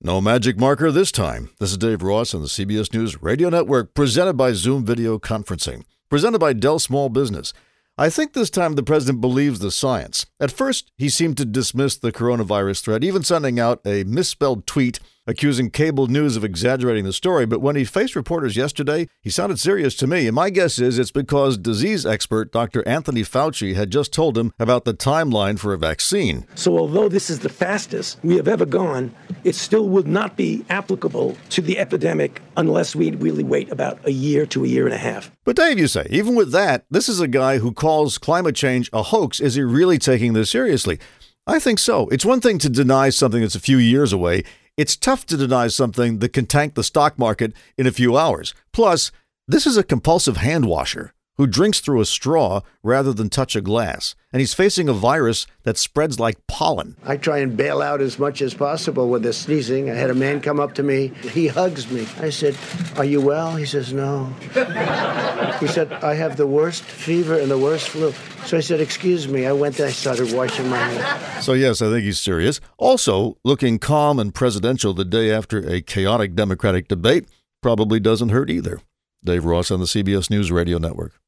No magic marker this time. This is Dave Ross on the CBS News Radio Network, presented by Zoom Video Conferencing, presented by Dell Small Business. I think this time the president believes the science. At first, he seemed to dismiss the coronavirus threat, even sending out a misspelled tweet accusing cable news of exaggerating the story. But when he faced reporters yesterday, he sounded serious to me. And my guess is it's because disease expert Dr. Anthony Fauci had just told him about the timeline for a vaccine. So although this is the fastest we have ever gone, it still would not be applicable to the epidemic unless we really wait about a year to a year and a half. But Dave, you say, even with that, this is a guy who calls climate change a hoax. Is he really taking this seriously? I think so. It's one thing to deny something that's a few years away. It's tough to deny something that can tank the stock market in a few hours. Plus, this is a compulsive hand washer who drinks through a straw rather than touch a glass. And he's facing a virus that spreads like pollen. I try and bail out as much as possible with the sneezing. I had a man come up to me. He hugs me. I said, "Are you well?" He says, "No." He said, "I have the worst fever and the worst flu." So I said, "Excuse me." I went and I started washing my hands. So yes, I think he's serious. Also, looking calm and presidential the day after a chaotic Democratic debate probably doesn't hurt either. Dave Ross on the CBS News Radio Network.